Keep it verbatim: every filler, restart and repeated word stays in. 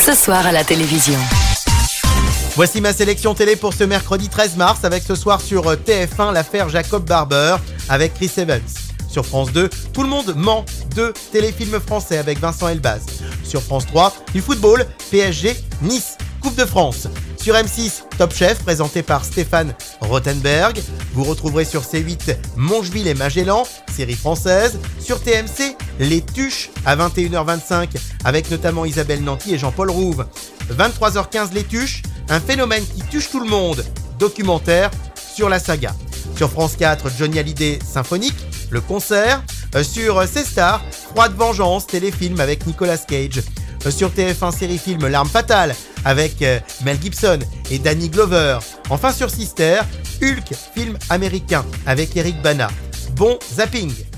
ce soir à la télévision. Voici ma sélection télé pour ce mercredi treize mars avec ce soir sur T F un l'affaire Jacob Barber avec Chris Evans. Sur France deux, Tout le monde ment, deux téléfilms français avec Vincent Elbaz. Sur France trois, du football, P S G, Nice, Coupe de France. Sur M six, Top Chef, présenté par Stéphane Rothenberg. Vous retrouverez sur C huit Mongeville et Magellan, série française. Sur T M C, Les Tuches à vingt et une heures vingt-cinq, avec notamment Isabelle Nanty et Jean-Paul Rouve. vingt-trois heures quinze, Les Tuches, un phénomène qui touche tout le monde. Documentaire sur la saga. Sur France quatre, Johnny Hallyday Symphonique, le concert. Sur C Star, Froide Vengeance, téléfilm avec Nicolas Cage. Sur T F un, série-film L'Arme Fatale avec Mel Gibson et Danny Glover. Enfin sur Sister, Hulk, film américain avec Eric Bana. Bon zapping!